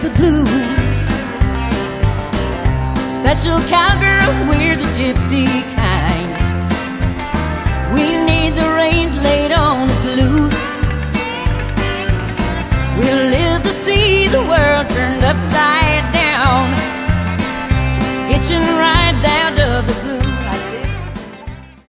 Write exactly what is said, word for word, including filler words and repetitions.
the blues. Special cowgirls, we're the gypsy kind. We need the reins laid on us loose. We'll live to see the world turned upside down, hitching